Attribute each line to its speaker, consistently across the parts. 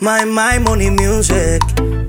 Speaker 1: My money music.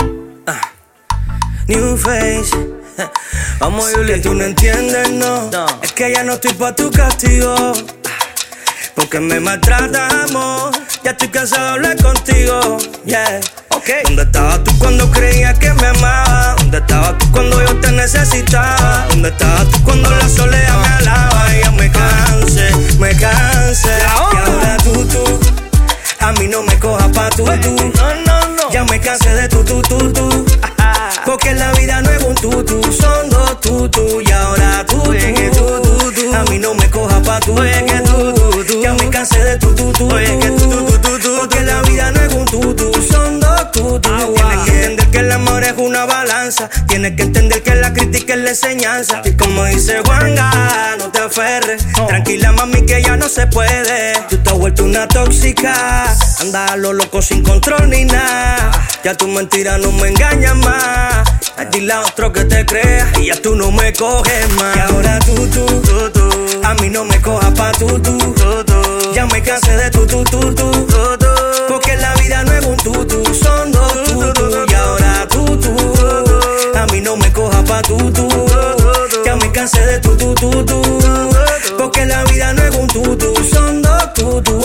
Speaker 1: New face. Vamos, Yuli. Que tú no entiendes, no. Es que ya no estoy pa' tu castigo. Porque me maltratas, amor. Ya estoy cansado de hablar contigo. Yeah. Okay. ¿Dónde estabas tú cuando creías que me amabas? ¿Dónde estabas tú cuando yo te necesitaba? ¿Dónde estabas tú cuando la soledad me alaba? Y ya me cansé. Y ahora tú a mí no me cojas pa' tú. No. Ya me cansé de tú. Porque la vida no es un tutú, son dos tutú. Y ahora tú a mí no me cojas pa' tú. Ya me cansé de tú. Porque la vida no es un tutú, son dos tutú. Tienes que entender que el amor es una balanza. Tienes que entender que la crítica es la enseñanza. Y como dice Juanga, no te aferres. Tranquila, mami, que ya no se puede. Tú te has vuelto una tóxica. Andas a lo loco sin control ni nada. Ya tu mentira no me engaña más. Dile a otro que te crea y ya tú no me coges más. Y ahora tú a mí no me cojas pa' tú. Ya me cansé de tú. Porque la vida no es un tutú, son dos tutú. Y ahora tú a mí no me cojas pa' tú. Ya me cansé de tú. Porque la vida no es un tutú, son dos tutú.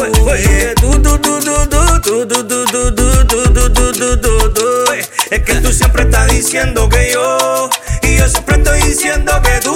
Speaker 1: Es que tú siempre estás diciendo que yo, y yo siempre estoy diciendo que tú.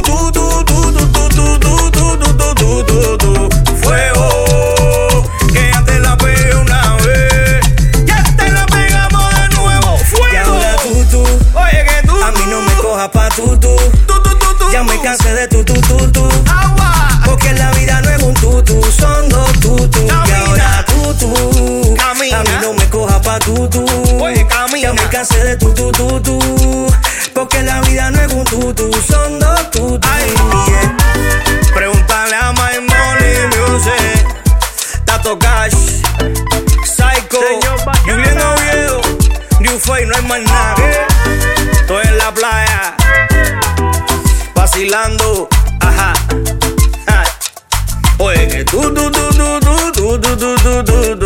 Speaker 1: Fuego, que ya te la pegué una vez, ya te la pegamos de nuevo. Fuego. Y ahora tú, oye que tú, a mí no me cojas pa' tú. Ya me cansé de tú. Porque la vida no es un tutú, son dos tutú. Y ahora tú, camina. A mí no me cojas pa' tú. Oye, camina. Ya me cansé de tú. Porque la vida no es un tutú, son dos tutú. Yeah. Pregúntale a My Money Music, Tato Cash, Psycho, Julián Oviedo, New Face, no hay más nada. Estoy en la playa, vacilando, ajá. Oye, que tú.